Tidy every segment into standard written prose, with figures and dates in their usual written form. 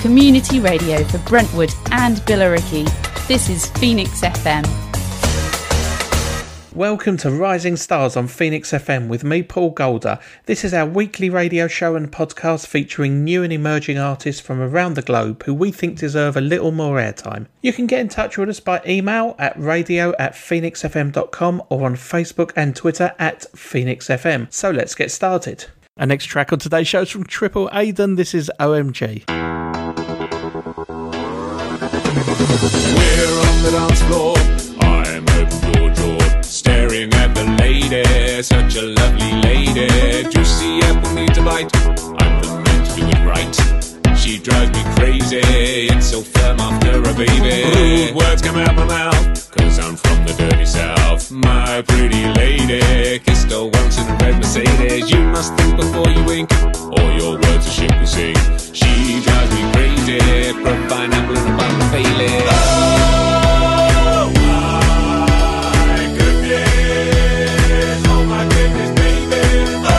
community radio for Brentwood and Billericay. This is Phoenix FM. Welcome to Rising Stars on Phoenix FM with me, Paul Golder. This is our weekly radio show and podcast featuring new and emerging artists from around the globe who we think deserve a little more airtime. You can get in touch with us by email at radio@phoenixfm.com or on Facebook and Twitter at PhoenixFM. So let's get started. Our next track on today's show is from Triple Aiden. This is OMG. We're on the dance floor, I'm open door jaw, staring at the lady, such a lovely lady. Juicy apple needs a bite, I'm the man to do it right. She drives me crazy, it's so firm after a baby. Rude words come out my mouth, cause I'm from the dirty south. My pretty lady, kissed her once in a red Mercedes. You must think before you wink, or your words are shit we sing. She drives me crazy, put a pineapple in a bottle of Bailey. Oh my goodness, baby. Oh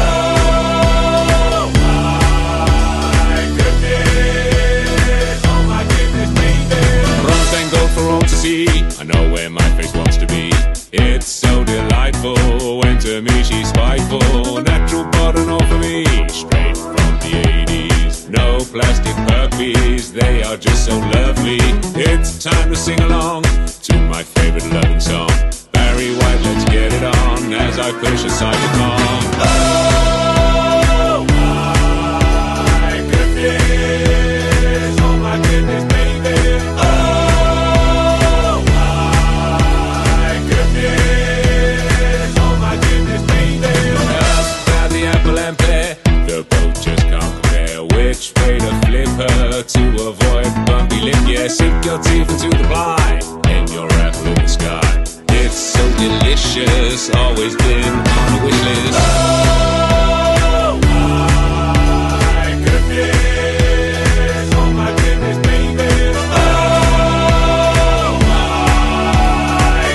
my goodness, baby. Bronze and gold for all to see, I know where my face wants to be. It's so delightful, when to me she's spiteful. Natural bottom all for me, straight from the 80s. No plastic puppies, they are just so lovely. It's time to sing along to my favorite loving song. Barry White, let's get it on, as I push aside the gong. Oh my goodness, baby. Oh my goodness, baby. Up by the apple and pear, the boat just can't compare. Which way to flip her to avoid bumpy lip? Yeah, sink your teeth into the pie and your apple in the sky. It's so delicious, always been on a wish list. Oh my goodness, baby. Oh my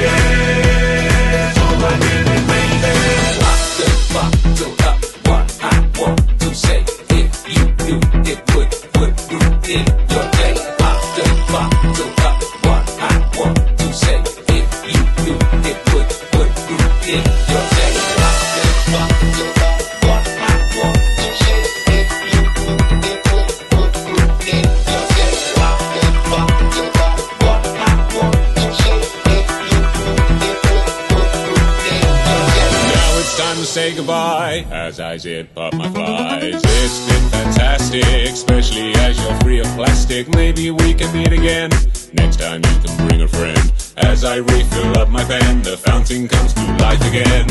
goodness, baby. Lock the bottle up, what I want to say. If you knew it would ruin your day. Lock the bottle up, what I want to say. If you knew it would ruin your day. Lock the bottle up, what I want to say. If you knew it would ruin your day. Lock the bottle up, what I want to say. If you knew it would ruin your day. Now it's time to say goodbye, as I zip up my flies. It's been fantastic, especially as you're free of plastic. Maybe we can meet again, next time you can bring a friend. As I refill up my pen, the fountain comes to life again.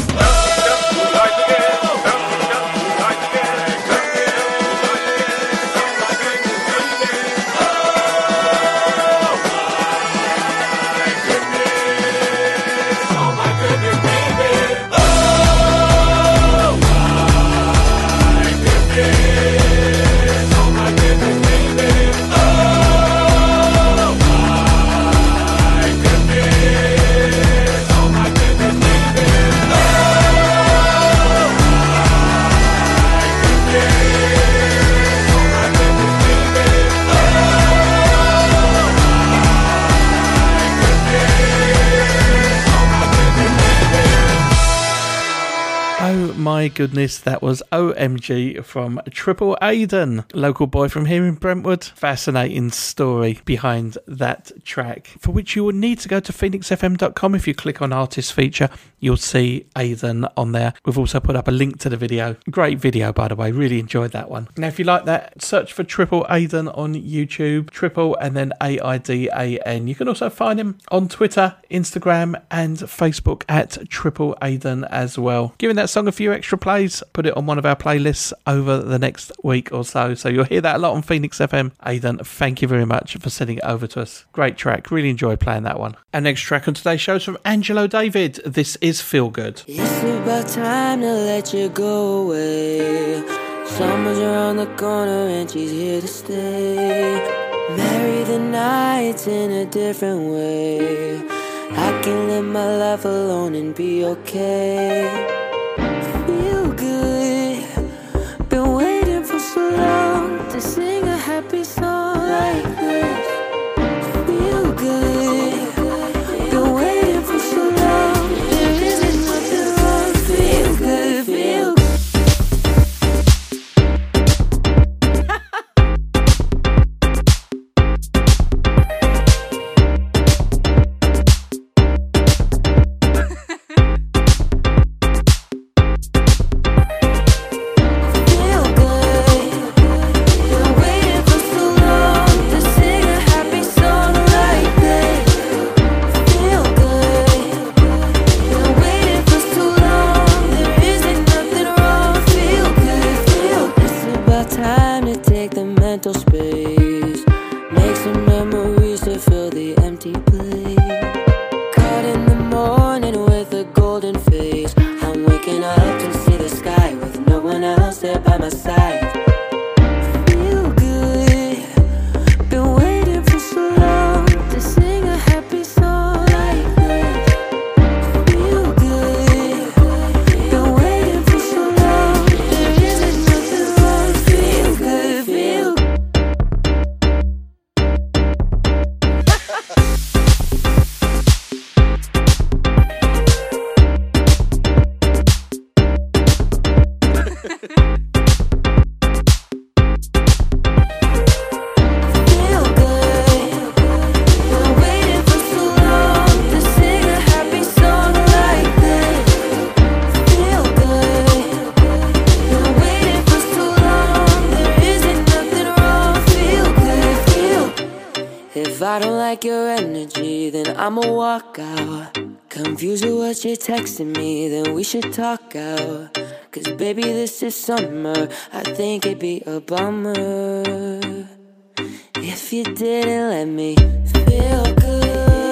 My goodness, that was OMG from Triple Aiden, local boy from here in Brentwood. Fascinating story behind that track, for which you will need to go to phoenixfm.com. If you click on artist feature, you'll see Aiden on there. We've also put up a link to the video. Great video, by the way, really enjoyed that one. Now if you like that, search for Triple Aiden on YouTube, triple and then AIDAN. You can also find him on Twitter, Instagram and Facebook at Triple Aiden as well. Giving that song a few extra plays, put it on one of our playlists over the next week or so. So you'll hear that a lot on Phoenix FM. Aiden, thank you very much for sending it over to us. Great track. Really enjoyed playing that one. Our next track on today's show is from Angelo David. This is Feel Good. It's about time to let you go away. Summer's around the corner and she's here to stay. Marry the nights in a different way. I can live my life alone and be okay. Feel good. Been waiting for so long to sing a happy song. mental space. Make some memories to fill the empty place. Caught in the morning with a golden face. I'm waking up to see the sky with no one else there by my side. Feel good, been waiting for so long to sing a happy song like this. Feel good, been waiting for so long. There isn't nothing wrong. Feel good, feel good. Feel good, been waiting for so long to sing a happy song like this. Feel good, been waiting for so long. There isn't nothing wrong. Feel good, feel. If I don't like your energy, then I'ma walk out. Confused with what you're texting me, then we should talk out. Cause baby, this is summer, I think it'd be a bummer if you didn't let me feel good.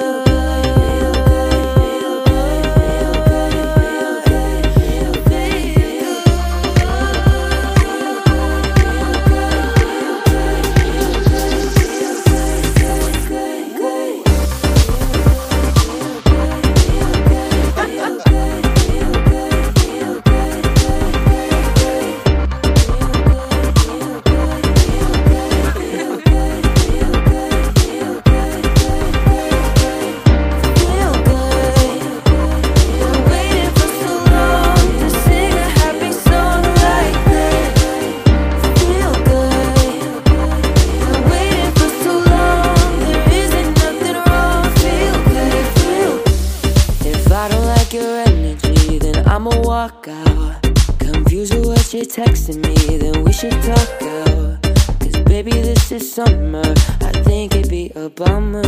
You're texting me, then we should talk out. Cause baby, this is summer, I think it'd be a bummer.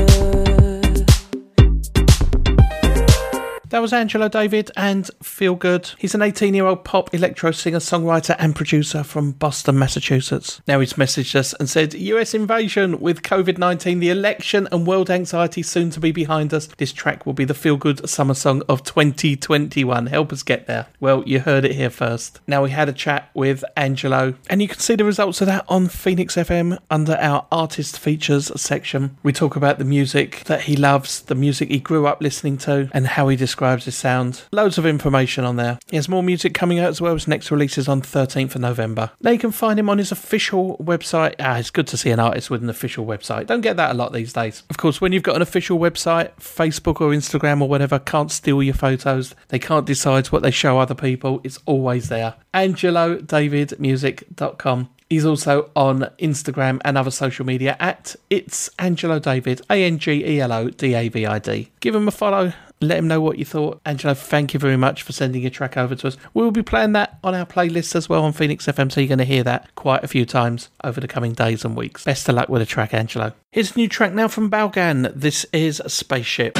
That was Angelo David and Feel Good. He's an 18-year-old pop electro singer, songwriter and producer from Boston, Massachusetts. Now he's messaged us and said, US invasion with COVID-19, the election and world anxiety soon to be behind us. This track will be the Feel Good summer song of 2021. Help us get there. Well, you heard it here first. Now we had a chat with Angelo and you can see the results of that on Phoenix FM under our artist features section. We talk about the music that he loves, the music he grew up listening to and how he describes his sound. Loads of information on there. He has more music coming out as well. His next release is on 13th of November. Now you can find him on his official website. It's good to see an artist with an official website. Don't get that a lot these days. Of course, when you've got an official website, Facebook or Instagram or whatever can't steal your photos. They can't decide what they show other people. It's always there. AngeloDavidMusic.com. He's also on Instagram and other social media at It's Angelo David, ANGELODAVID. Give him a follow. Let him know what you thought. Angelo, thank you very much for sending your track over to us. We'll be playing that on our playlist as well on Phoenix FM, so you're going to hear that quite a few times over the coming days and weeks. Best of luck with the track, Angelo. Here's a new track now from Balgan. This is Spaceship.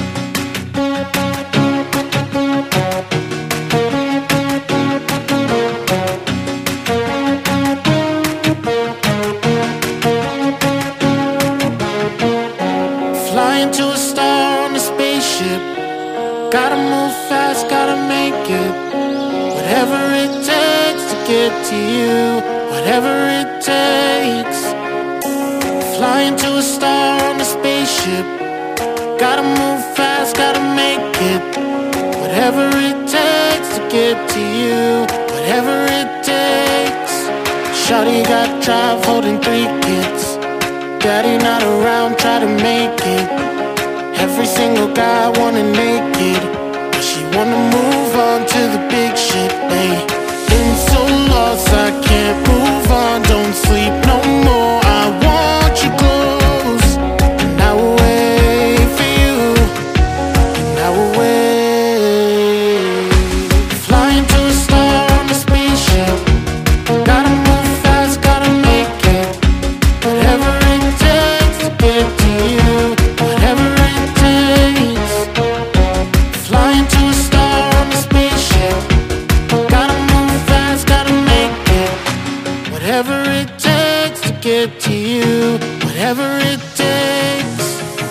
Flying to a star on a spaceship. Gotta move fast, gotta make it. Whatever it takes to get to you. Whatever it takes. Flying to a star on a spaceship. Gotta move fast, gotta make it. Whatever it takes to get to you. Whatever it takes. Shawty got drive, holding 3 kids. Daddy not around, try to make it. Every single guy wanna naked, but she wanna move on to the big shit, ayy. Been so lost, I can't move on. Don't sleep no more, I want you close. And I will wait for you, and I will wait. Flying to a star on a spaceship. Gotta move fast, gotta make it. Whatever it takes to get to you. Whatever it takes. Flying to a star on a spaceship. Gotta move get to you, whatever it takes.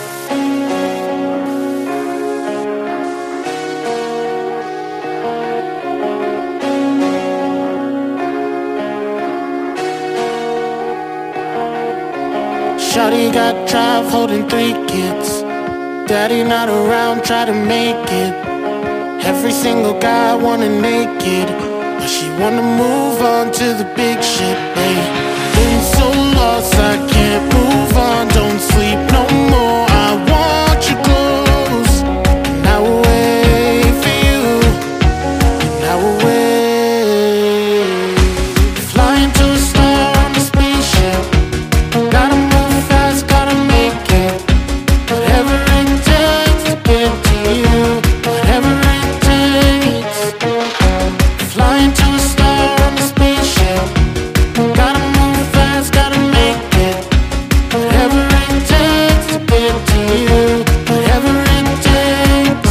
Shawty got drive, holding 3 kids. Daddy not around, try to make it. Every single guy wanna naked, but she wanna move on to the big shit, babe. Been so lost, I can't move on. Don't sleep no more, I want you close. And I will wait for you, and I will wait. Flying to a star on a spaceship. Gotta move fast, gotta make it. Whatever it takes to get to you, whatever it takes. Flying to a star on a spaceship. Gotta move fast, gotta make it. Whatever it takes to get to you, whatever it takes.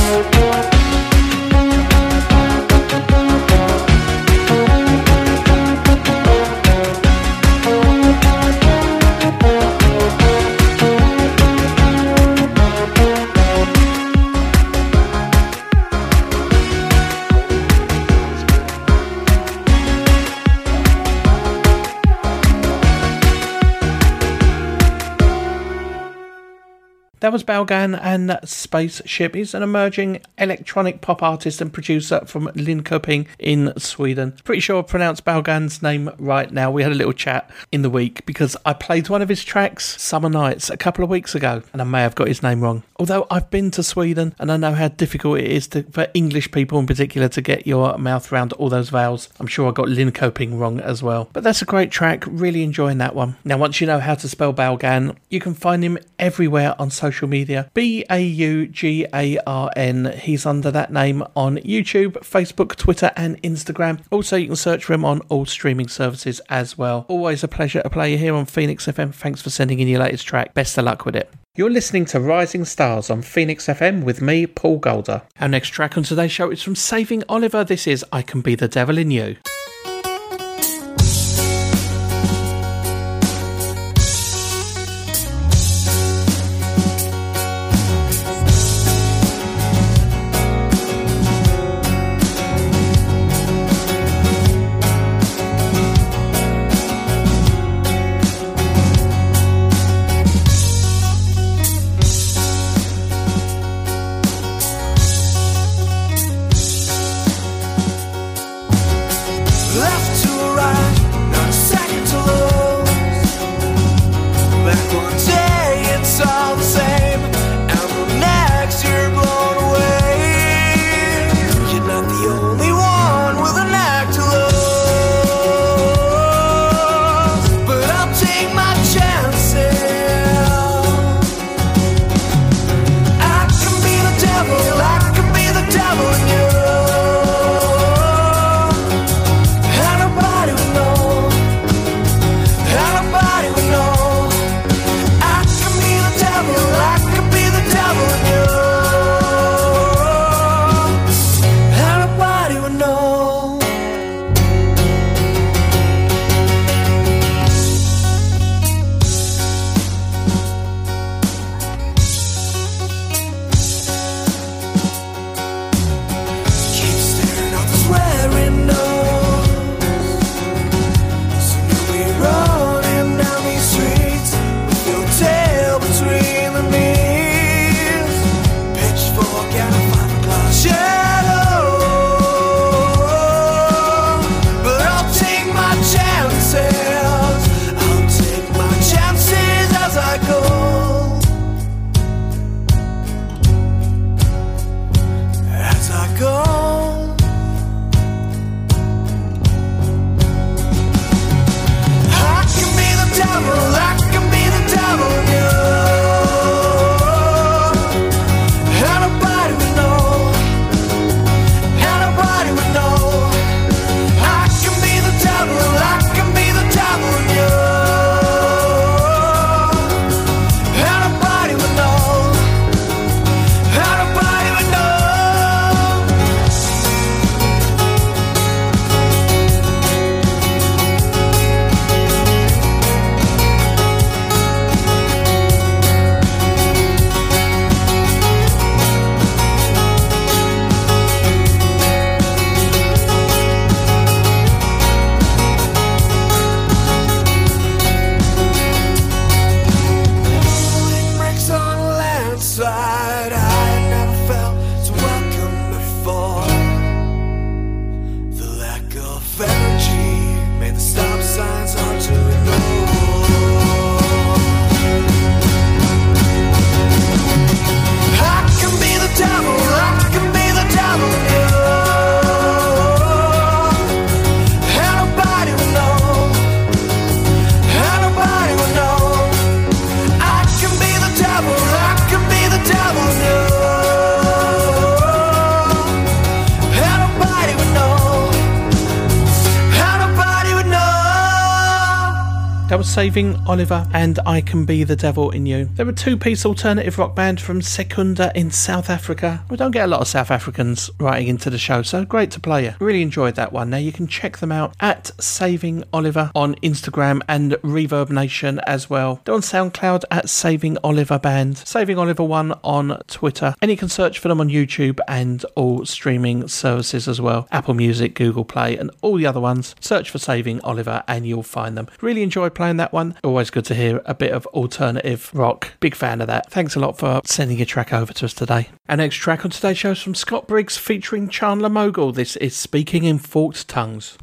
That was Balgan and Spaceship. He's an emerging electronic pop artist and producer from Linköping in Sweden. Pretty sure I pronounced Balgan's name right now. We had a little chat in the week because I played one of his tracks, Summer Nights, a couple of weeks ago, and I may have got his name wrong. Although I've been to Sweden and I know how difficult it is for English people in particular to get your mouth around all those vowels. I'm sure I got Linköping wrong as well. But that's a great track. Really enjoying that one. Now, once you know how to spell Balgan, you can find him everywhere on social media. Baugarn. He's under that name on YouTube, Facebook, Twitter and Instagram. Also, you can search for him on all streaming services as well. Always a pleasure to play you here on Phoenix FM. Thanks for sending in your latest track. Best of luck with it. You're listening to Rising Stars on Phoenix FM with me, Paul Golder. Our next track on today's show is from Saving Oliver. This is I Can Be the Devil in You. was Saving Oliver and I Can Be the Devil in You. They're a two-piece alternative rock band from Secunda in South Africa. We don't get a lot of South Africans writing into the show, so great to play it. Really enjoyed that one. Now you can check them out at Saving Oliver on Instagram and Reverb Nation as well. They're on SoundCloud at Saving Oliver Band, Saving Oliver 1 on Twitter, and you can search for them on YouTube and all streaming services as well. Apple Music, Google Play and all the other ones. Search for Saving Oliver and you'll find them. Really enjoyed playing that one. Always good to hear a bit of alternative rock. Big fan of that. Thanks a lot for sending your track over to us today. Our next track on today's show is from Scott Briggs featuring Chandler Mogul. This is Speaking in Forked Tongues.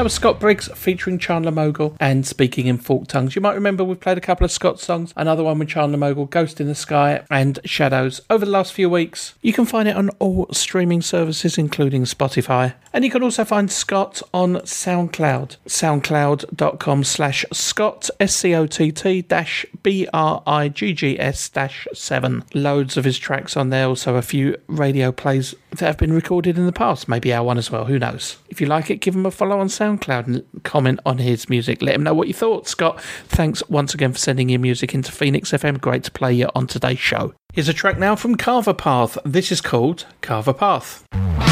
That was Scott Briggs featuring Chandler Mogul and Speaking in Forked Tongues. You might remember we've played a couple of Scott songs, another one with Chandler Mogul, Ghost in the Sky and Shadows, over the last few weeks. You can find it on all streaming services, including Spotify. And you can also find Scott on SoundCloud, soundcloud.com/Scott, SCOTT-BRIGGS-7. Loads of his tracks on there, also a few radio plays that have been recorded in the past, maybe our one as well, who knows. If you like it, give him a follow on SoundCloud and comment on his music. Let him know what you thought. Scott, thanks once again for sending your music into Phoenix FM. Great to play you on today's show. Here's a track now from Carver Path. This is called Carver Path.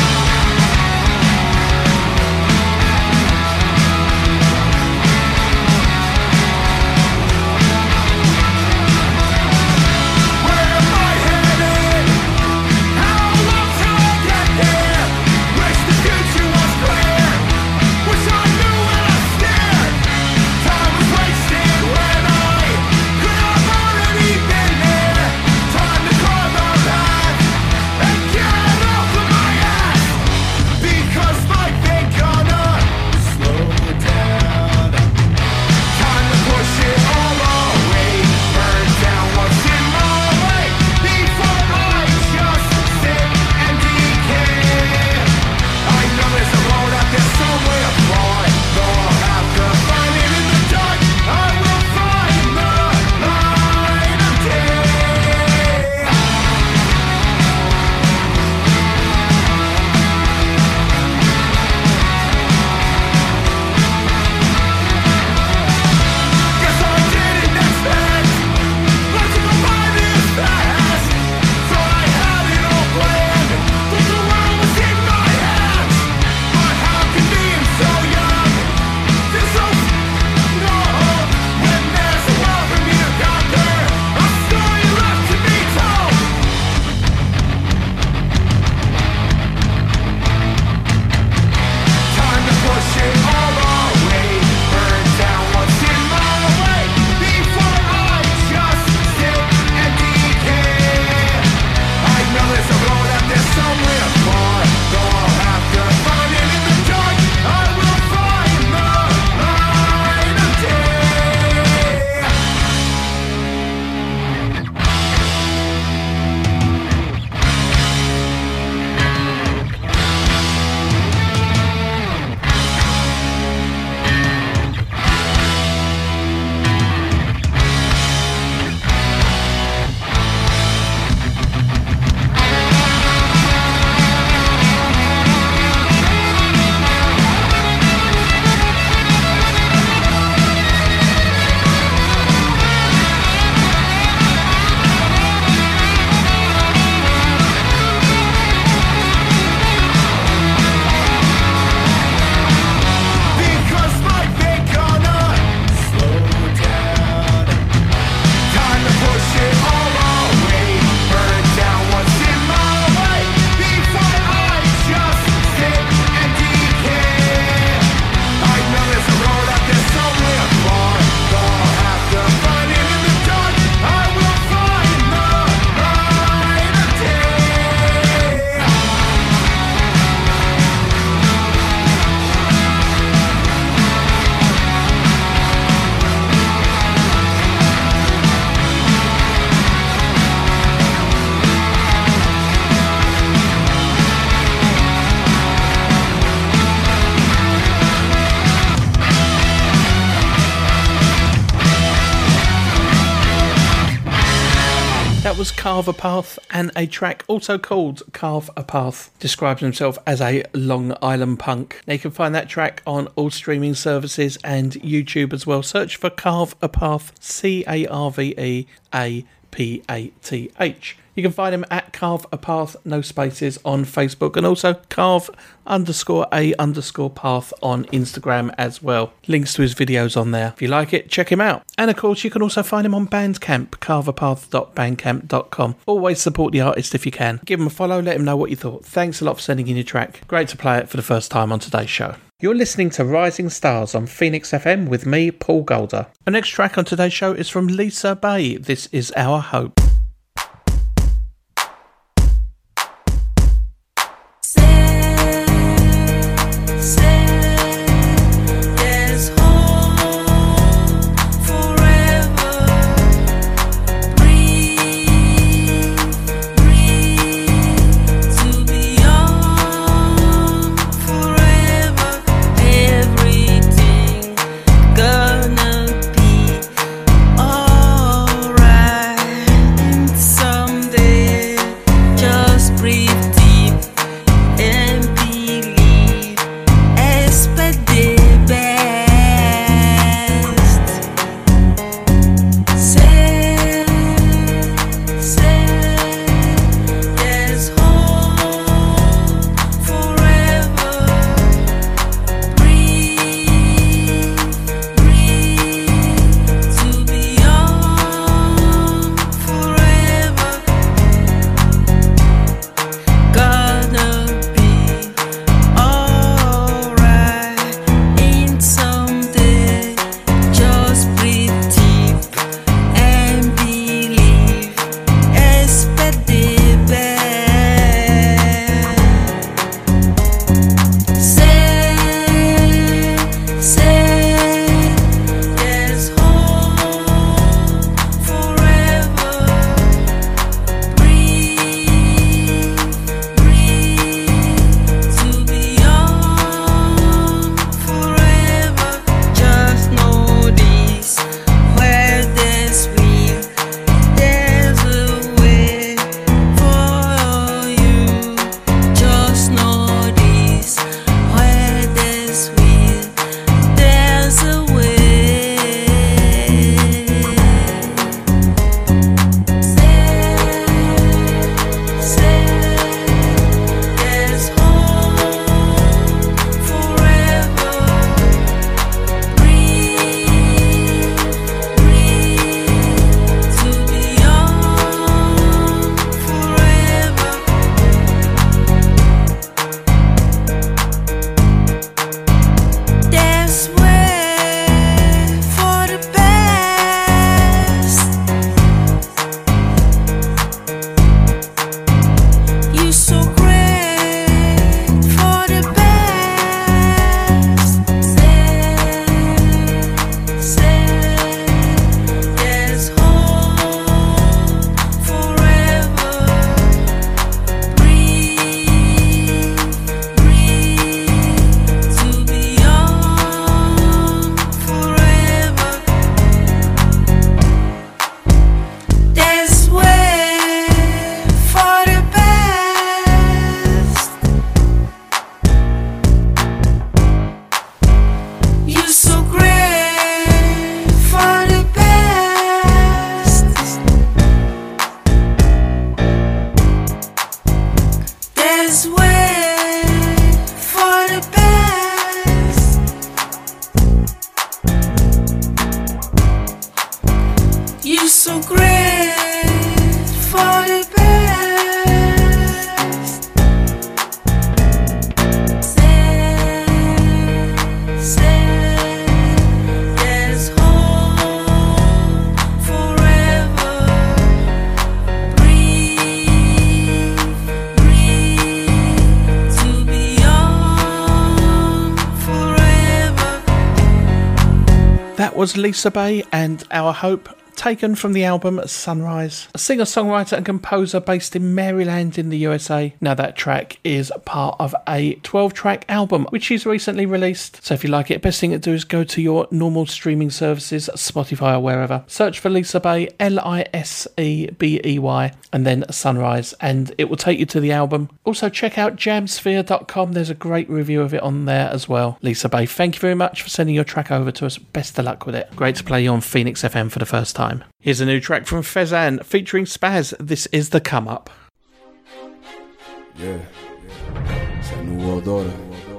Was Carve a Path, and a track also called Carve a Path describes himself as a Long Island punk. Now you can find that track on all streaming services and YouTube as well. Search for Carve a Path, CarveAPath. You can find him at Carve a Path, no spaces, on Facebook, and also Carve_a_path on Instagram as well. Links to his videos on there. If you like it, check him out. And of course, you can also find him on Bandcamp, carveapath.bandcamp.com. Always support the artist if you can. Give him a follow, let him know what you thought. Thanks a lot for sending in your track. Great to play it for the first time on today's show. You're listening to Rising Stars on Phoenix FM with me, Paul Golder. The next track on today's show is from Lisa Bay. This is Our Hope. so great for the best. Say there's hope forever. Breathe to be young forever. That was Lisa Bay and Our Hope, taken from the album Sunrise. A singer-songwriter and composer based in Maryland in the USA. Now that track is part of a 12-track album which she's recently released. So if you like it, best thing to do is go to your normal streaming services, Spotify or wherever. Search for Lisa Bay, Lisebey, and then Sunrise, and it will take you to the album. Also check out jamsphere.com. There's a great review of it on there as well. Lisa Bay, thank you very much for sending your track over to us. Best of luck with it. Great to play you on Phoenix FM for the first time. Here's a new track from Fezan featuring Spaz. This is The Come Up. Yeah. It's a new world order.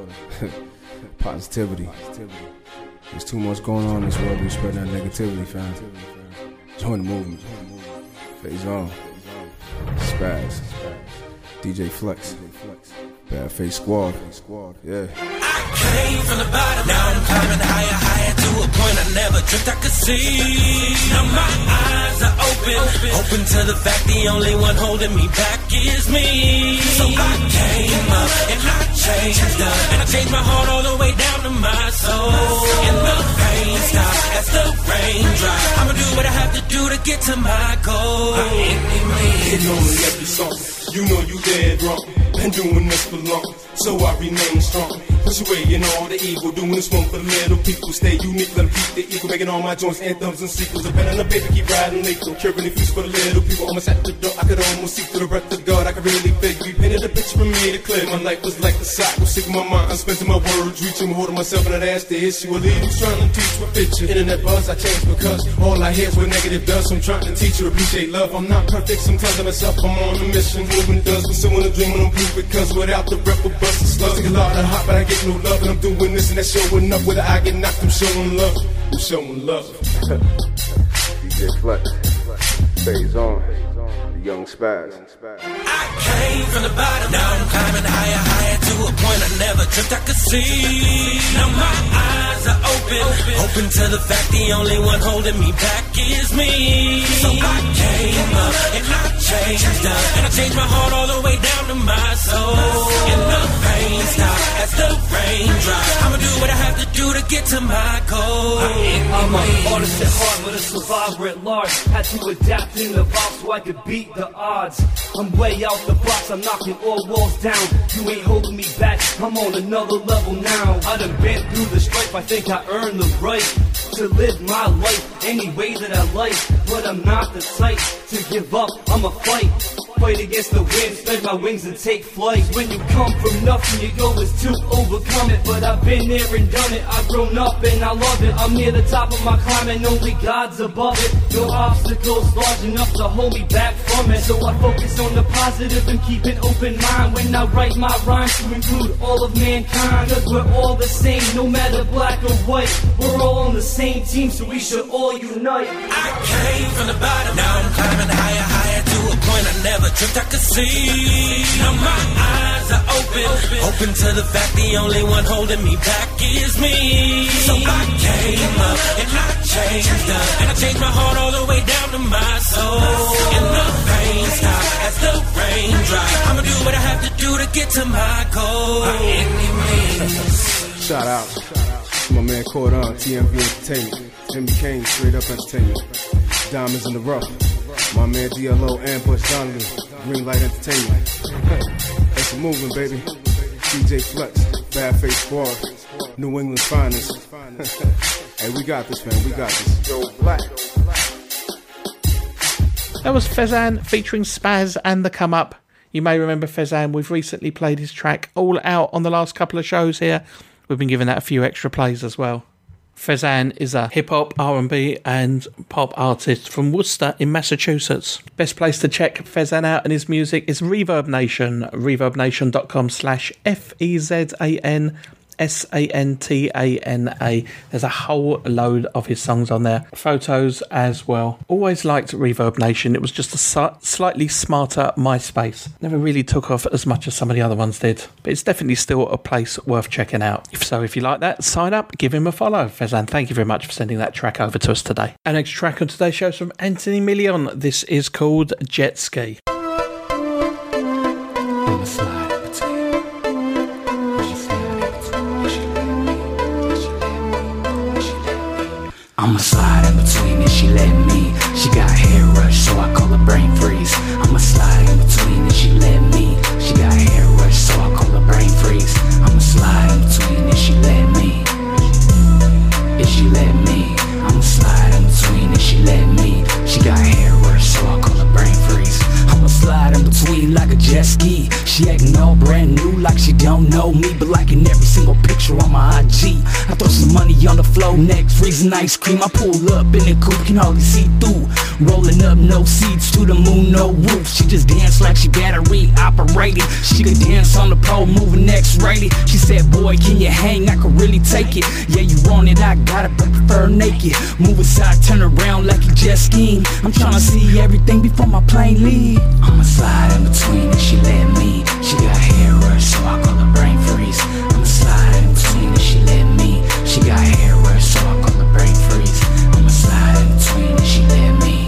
Positivity. There's too much going on in this world. We spread that negativity, fam. Join the movement. Phase on. Spaz. DJ Flex. Bad Face Squad. Yeah. I came from the bottom, now I'm climbing higher, higher to a point I never dreamt I could see. Now my eyes are open to the fact the only one holding me back is me. So I came up and I changed up, and I changed my heart all the way down to my soul. And the pain stops as the rain drops. I'ma do what I have to do to get to my goal. Hitting on every song, you know you dead wrong. Been doing this for long, so I remain strong. Push away and all the evil, doing this one for the little people. Stay unique, let them keep the eagle, making all my joints anthems and sequels. I've been on a baby, keep riding lethal, curing the fuse for the little people. Almost at the door, I could almost see through the breath of God. I could really feel you painted a picture for me to clear. My life was like the cycle, sick of my mind, I'm spending my words, reaching, holding myself, and I'd ask the issue. A lead who's trying to teach what picture. Internet buzz, I changed because all I hear is what negative does. So I'm trying to teach you to appreciate love. I'm not perfect, sometimes I myself, I'm on a mission. Moving does, pursuing a dream when I'm proof it. Cause without the rep of bust and slugs, take a lot of hot, but I get no love. And I'm doing this and that showing up. Whether I get knocked, I'm showing love. I'm showing love. DJ Flex. Phase on. The Young Spaz. I came from the bottom, now I'm climbing higher, higher to a point I never dreamt I could see. Now my eyes are open to the fact the only one holding me back is me. So I came up and I changed up, and I changed my heart all the way down to my soul. And the pain stops as the rain drops. I'ma do what I have to do to get to my goal. I'm an artist at heart, but a survivor at large. Had to adapt in the box so I could beat the odds. I'm way out the box, I'm knocking all walls down. You ain't holding me back, I'm on another level now. I done been through the strife, I think I earned the right to live my life any way that I like. But I'm not the type to give up, I'ma fight against the wind, spread my wings and take flight. When you come from nothing, your goal is to overcome it. But I've been there and done it, I've grown up and I love it. I'm near the top of my climb and only God's above it. No obstacles large enough to hold me back from it. So I focus on the positive and keep an open mind when I write my rhymes to include all of mankind. Cause we're all the same, no matter black or white. We're all on the same team, so we should all unite. I came from the bottom, now I'm climbing higher, higher to a point I never dreamt I could see. Now my eyes are open to the fact the only one holding me back is me. So I came up and I changed up, and I changed my heart all the way down to my soul. And the pain stops as the rain drops. I'ma do what I have to do to get to my goal. Shout out to my man Cordon, TMV Entertainment. Jimmy Kane, Straight Up Entertainment. Diamonds in the Rough. My man DLO, Ambush Donnelly, Green Light Entertainment. That's a movement, baby. DJ Flex, Bad Face Squad, New England's finest. Hey, we got this, man. We got this. Joe Black. That was Fezan featuring Spaz and The Come Up. You may remember Fezan. We've recently played his track All Out on the last couple of shows here. We've been giving that a few extra plays as well. Fezan is a hip-hop, R&B and pop artist from Worcester in Massachusetts. Best place to check Fezan out and his music is Reverb Nation, reverbnation.com/FEZAN Santana. There's a whole load of his songs on there. Photos as well. Always liked Reverb Nation. It was just a slightly smarter MySpace. Never really took off as much as some of the other ones did. But it's definitely still a place worth checking out. If you like that, sign up, give him a follow. Fezan, thank you very much for sending that track over to us today. Our next track on today's show is from Anthony Million. This is called Jet Ski. I'ma slide in between and she let me. She got hair rush, so I call her brain freeze. I'ma slide in between and she let me. She got hair rush, so I call her brain freeze. I'ma slide in between and she let me. And she let me. I'ma slide in between and she let me. She got hair rush, so I call her brain freeze. I'ma slide in between like a jet ski. She acting all brand new like she don't know me, but liking every single picture on my IG. I throw some money on the floor next, freezing ice cream. I pull up in the coupe, can hardly see through. Rolling up, no seats to the moon, no roof. She just dance like she battery operated. She could dance on the pole, moving X-rated. She said, boy, can you hang? I could really take it. Yeah, you want it, I got it, but prefer naked. Move aside, turn around like you jet skiing. I'm tryna see everything before my plane leave. I'ma slide in between and she let me. She got hair rush, so I call her brain freeze. I'ma slide in between and she let me. She got hair rush, so I call her brain freeze. I'ma slide in between and she let me.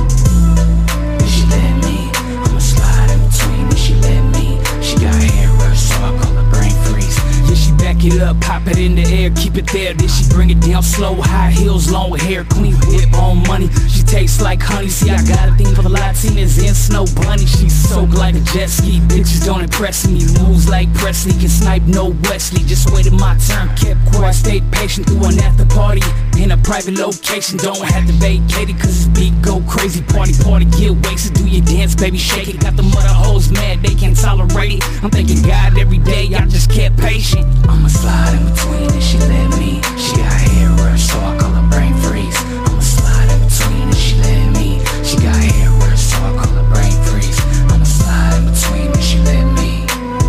And she let me. I'ma slide in between and she let me. She got hair rush, so I call her brain freeze. Yeah, she back it up, pop it in the air, keep it there. Then she bring it down slow, high heels, long hair, clean whip on money. She tastes like honey. See, I got a thing for the Latinas and Snow Bunny. She's soaked like a jet ski. Bitches don't impress me. Moves like Presley, can snipe no Wesley. Just waited my turn, kept quiet, stayed patient through an after party in a private location. Don't have to vacate it, cause this beat go crazy. Party, get wasted, do your dance, baby, shake it. Got the mother hoes mad, they can't tolerate it. I'm thanking God every day, I just kept patient. I'ma slide in between and she let me. She got hair rush, so I call her brain freeze. I'ma slide in between and she let me. She got hair rush, so I call her brain freeze. I'ma slide in between and she let me.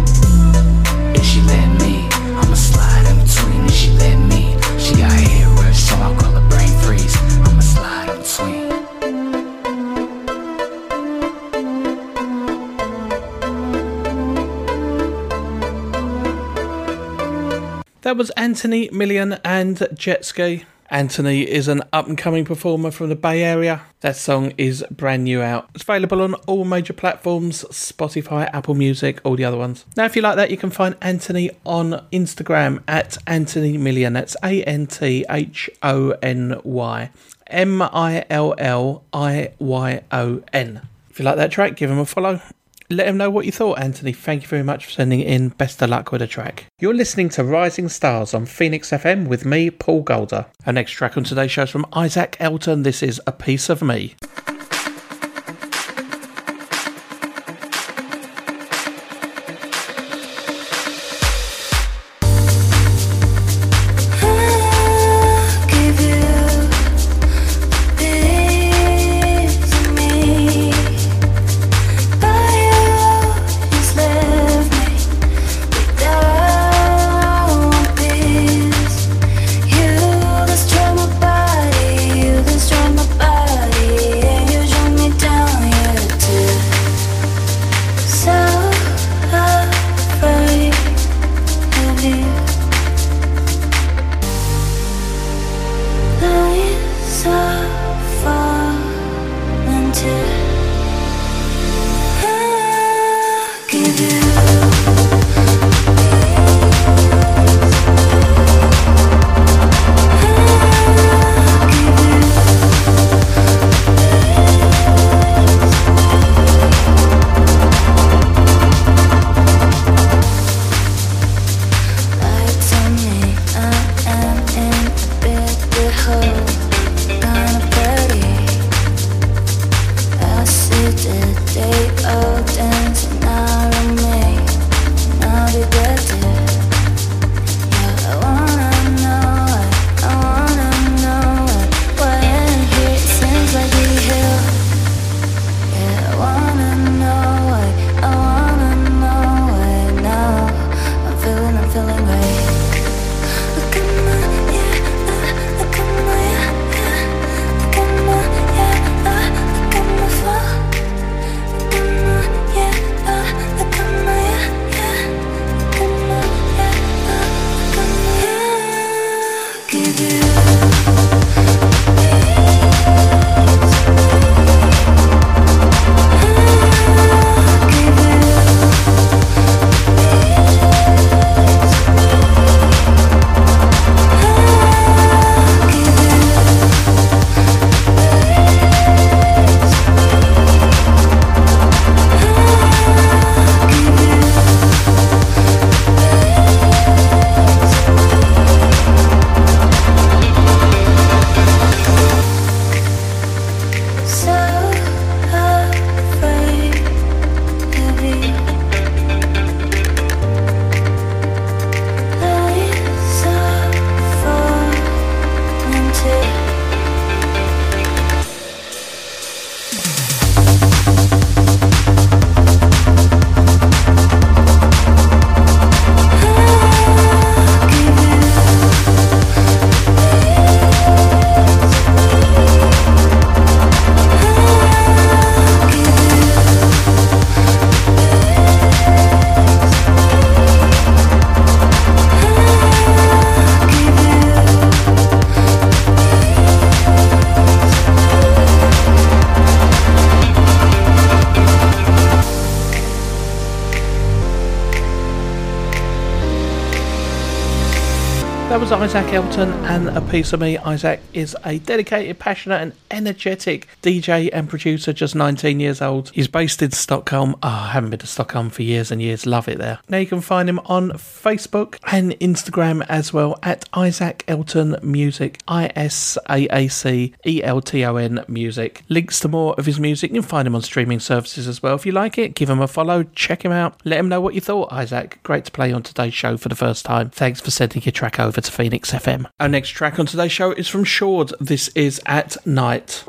And she let me. I'ma slide in between and she let me. She got hair rush, so I call her brain freeze. I'ma slide in between. That was Anthony Million and Jet Ski. Anthony is an up-and-coming performer from the Bay Area. That song is brand new out. It's available on all major platforms, Spotify, Apple Music, all the other ones. Now, if you like that, you can find Anthony on Instagram at Anthony Million. That's ANTHONY MILLIYON. If you like that track, give him a follow. Let him know what you thought, Anthony. Thank you very much for sending in. Best of luck with the track. You're listening to Rising Stars on Phoenix FM with me, Paul Golder. Our next track on today's show is from Isaac Elton. This is A Piece of Me. You destroy my body, That was Isaac Elton and A Piece of Me. Isaac is a dedicated, passionate and energetic DJ and producer, just 19 years old. He's based in Stockholm. I haven't been to Stockholm for years and years. Love it there. Now you can find him on Facebook and Instagram as well at Isaac Elton Music. ISAACELTON Music. Links to more of his music. You can find him on streaming services as well. If you like it, give him a follow. Check him out. Let him know what you thought, Isaac. Great to play on today's show for the first time. Thanks for sending your track over to Phoenix FM. Our next track on today's show is from Shord. This is At Night.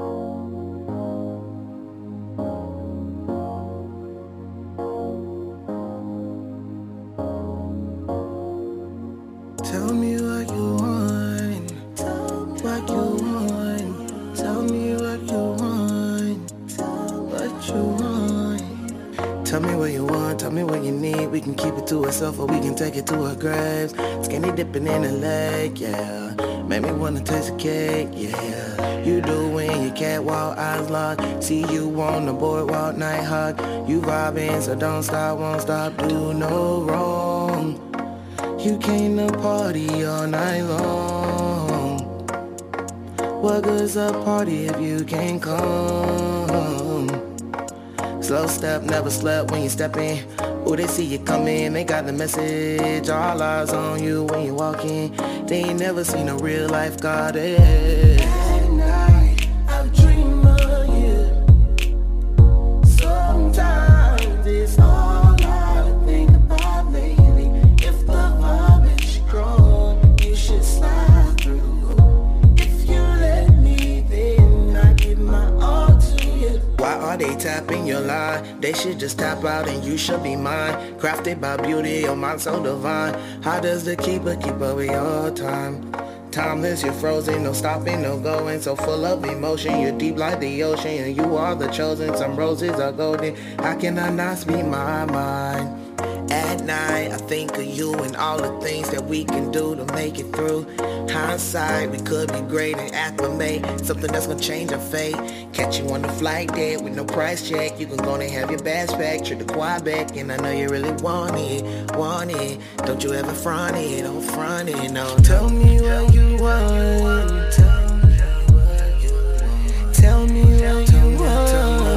Tell me what you want. What you want. Tell me what you want. What you want. Tell me what you want. Tell me what you need. We can keep it to ourselves or we can take it to our graves. Skinny dipping in the lake, yeah. Make me wanna taste the cake, yeah. You do when you catwalk, eyes locked. See you on the boardwalk, night hawk. You vibing, so don't stop, won't stop, do no wrong. You came to party all night long. What good's a party if you can't come? Slow step, never slept when you step in. Ooh, they see you coming, they got the message. All eyes on you when you walk in. They ain't never seen a real life goddess. At night, I dream of you. Sometimes it's all I think about lately. If the vibe is strong, you should slide through. If you let me, then I give my all to you. Why are they tapping your line? They should just tap out and you should be mine. Crafted by beauty, your mind so divine. How does the keeper keep up with your time? Timeless, you're frozen, no stopping, no going. So full of emotion, you're deep like the ocean. And you are the chosen, some roses are golden. How can I not speak my mind? At night, I think of you and all the things that we can do to make it through. Hindsight, we could be great and acclimate. Something that's gonna change our fate. Catch you on the flight deck with no price check. You can go and have your bags packed, trip to Quebec. And I know you really want it, want it. Don't you ever front it, don't front it, no. Tell me what you want. Tell me what you want. Tell me what you want.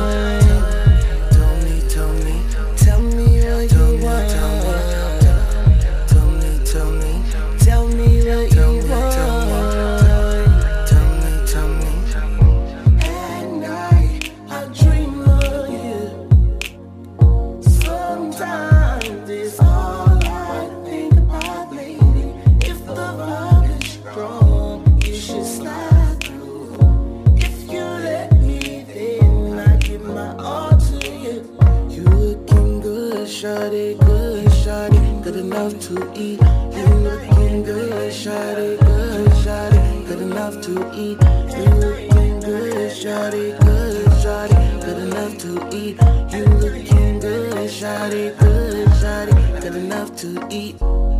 Shawty, good shawty, good enough to eat. You looking good, shawty, good shawty, good enough to eat. You looking good, shawty, good shawty, good enough to eat. You looking good, shawty, good enough to eat.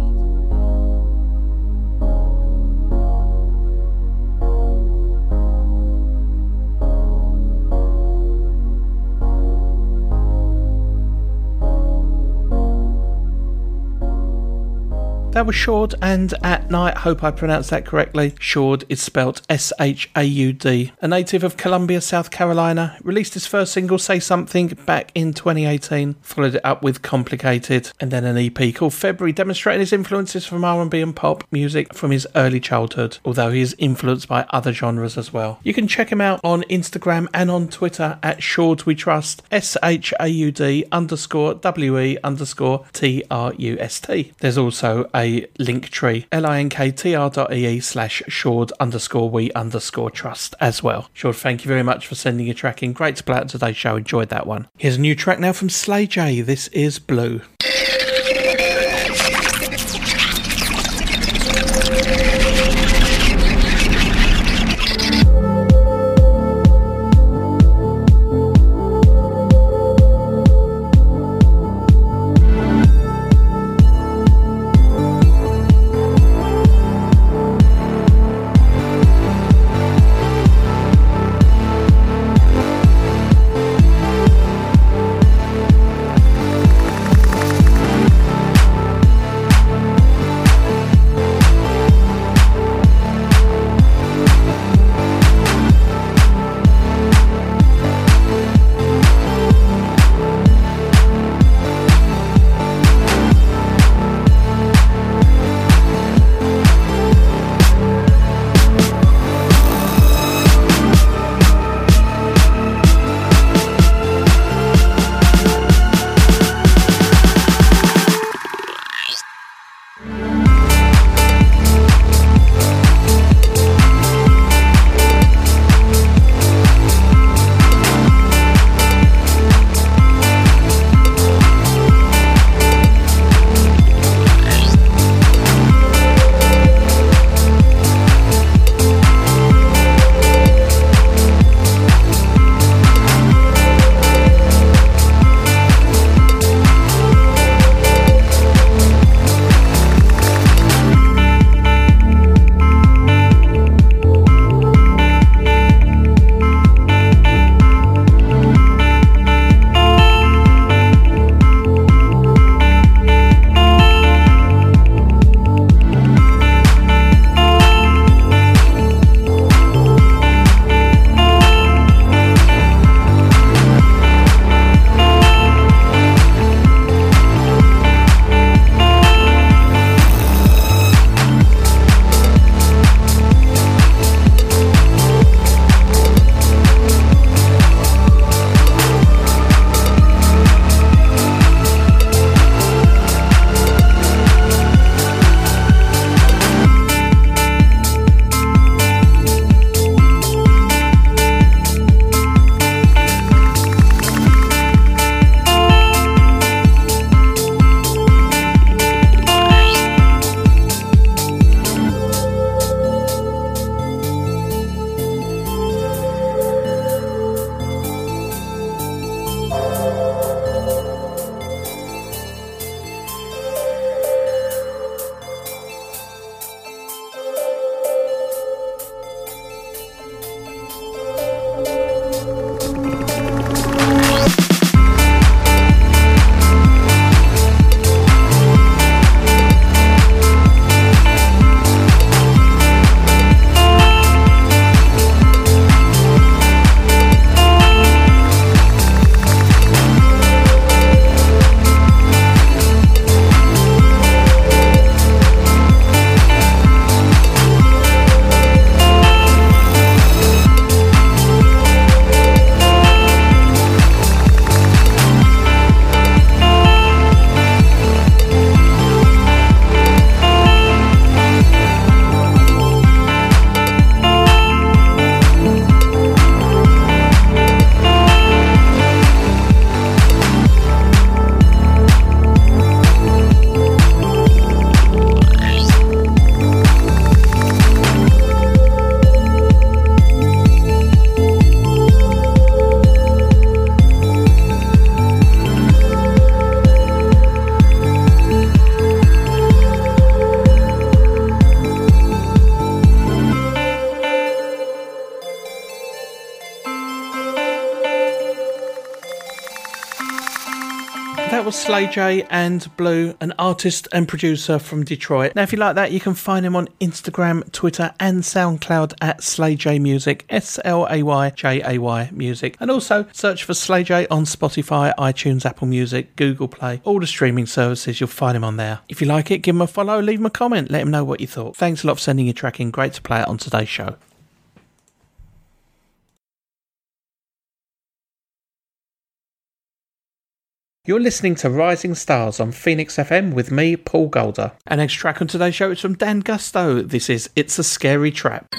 That was Shord and At Night. Hope I pronounced that correctly. Shord is spelt S-H-A-U-D. A native of Columbia, South Carolina, released his first single, Say Something, back in 2018. Followed it up with Complicated and then an EP called February, demonstrating his influences from R&B and pop music from his early childhood, although he is influeed by other genres as well. You can check him out on Instagram and on Twitter at Shord We Trust, SHAUD_WE_TRUST. There's also a link tree, linktr.ee/Shord_we_trust as well. Shord, thank you very much for sending your track in. Great to play out today's show. Enjoyed that one. Here's a new track now from Slay J. This is Blue. That was Slay J and Blue, an artist and producer from Detroit. Now, if you like that, you can find him on Instagram, Twitter, and SoundCloud at Slay J Music, SlayJay Music. And also search for Slay J on Spotify, iTunes, Apple Music, Google Play, all the streaming services. You'll find him on there. If you like it, give him a follow, leave him a comment, let him know what you thought. Thanks a lot for sending your track in. Great to play it on today's show. You're listening to Rising Stars on Phoenix FM with me, Paul Golder. Our next track on today's show is from Dan Gusto. This is It's a Scary Trap.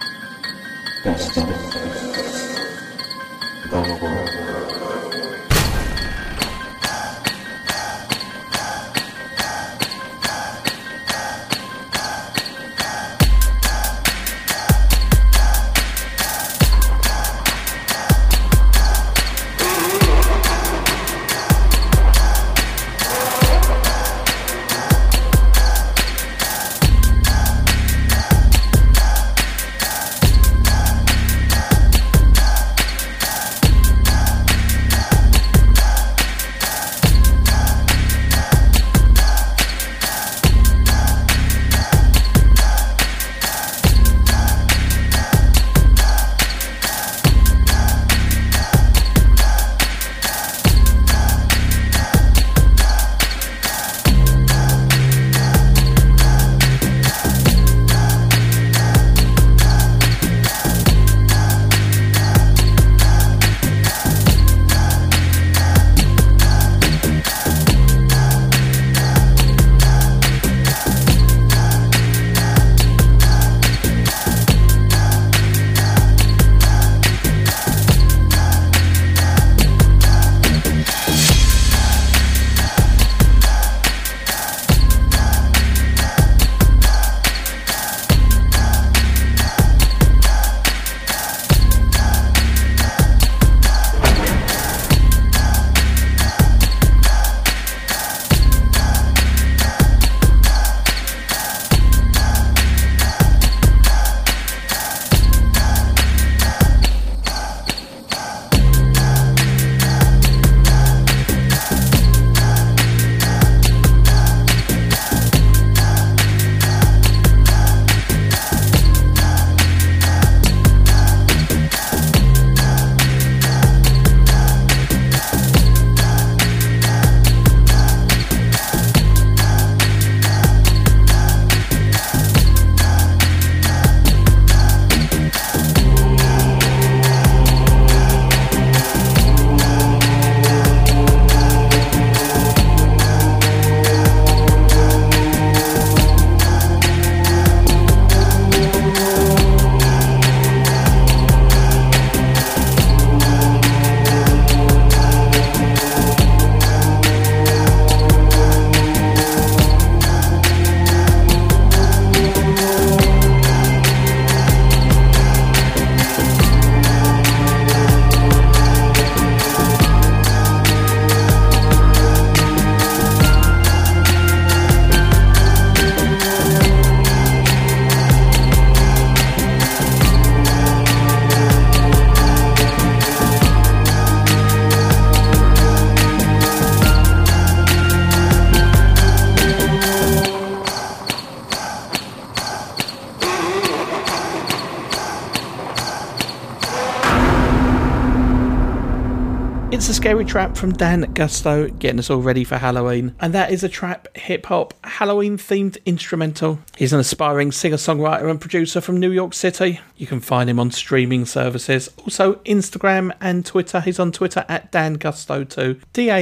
It's a Scary Trap from Dan Gusto, getting us all ready for Halloween. And that is a trap hip-hop Halloween-themed instrumental. He's an aspiring singer-songwriter and producer from New York City. You can find him on streaming services. Also, Instagram and Twitter. He's on Twitter at DanGusto2,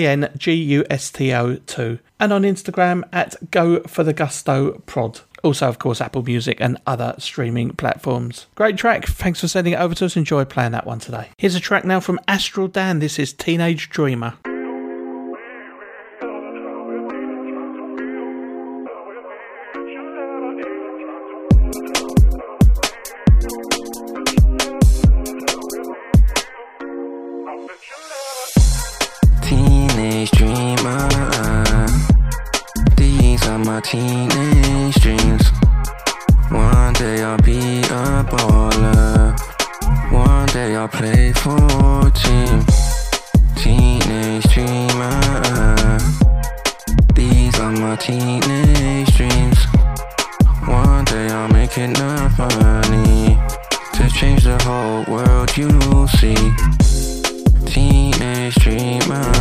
DanGusto2. And on Instagram at GoForTheGustoProd. Also, of course, Apple Music and other streaming platforms. Great track. Thanks for sending it over to us. Enjoy playing that one today. Here's a track now from Astral Dan. This is Teenage Dreamer. Teenage Dreamer. These are my teenage dreams. One day I'll be a baller. One day I'll play for a team. Teenage Dreamer. world you see. Teenage dreamer.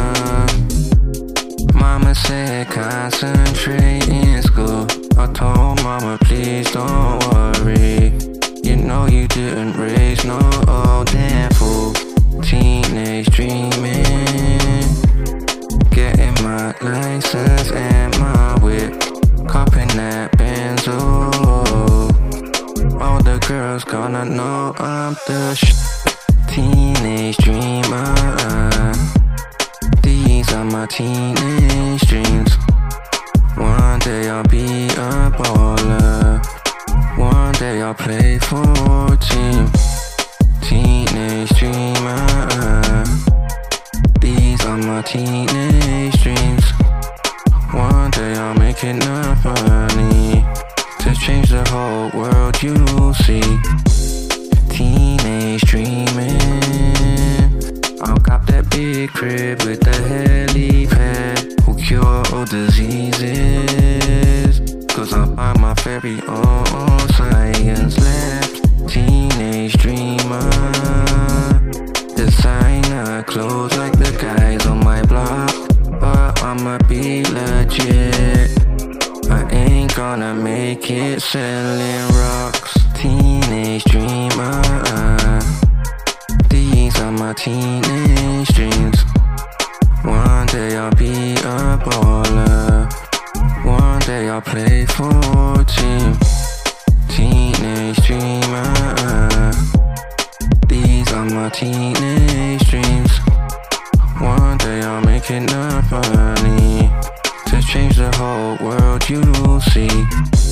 Mama said concentrate in school. I told mama please don't worry. You know you didn't raise no old damn fool. Teenage dreaming. Getting my license and my whip. Copping that Benzo. All the girls gonna know I'm the teenage dreamer. These are my teenage dreams. One day I'll be a baller. One day I'll play for a team. Teenage dreamer. These are my teenage dreams. One day I'll make enough money to change the whole world you see. Teenage dreaming. I'll cop that big crib with the helipad. Who cure all diseases. Cause I'll buy my very own science labs. Teenage dreamer. Designer clothes like the guys on my block. But I'ma be legit. I ain't gonna make it selling rocks. Teenage dreamer. These are my teenage dreams. One day I'll be a baller. One day I'll play for a team. Teenage dreamer. These are my teenage dreams. One day I'll make enough money to change the whole world you see.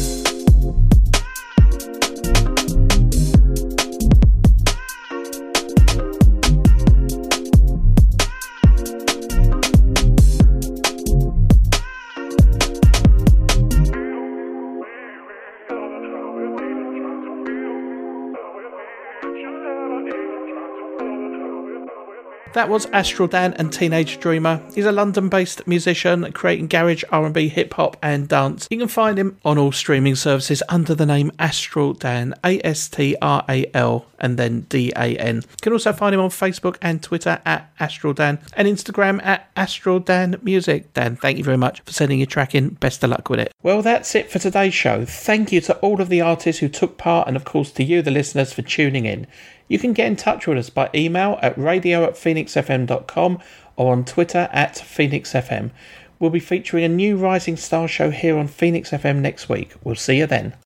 That was Astral Dan and Teenage Dreamer. He's a London-based musician creating garage, R&B, hip-hop and dance. You can find him on all streaming services under the name Astral Dan, ASTRAL and then DAN. You can also find him on Facebook and Twitter at Astral Dan and Instagram at Astral Dan Music. Dan, thank you very much for sending your track in. Best of luck with it. Well, that's it for today's show. Thank you to all of the artists who took part and of course to you, the listeners, for tuning in. You can get in touch with us by email at radio@phoenixfm.com or on Twitter at PhoenixFM. We'll be featuring a new Rising Star show here on Phoenix FM next week. We'll see you then.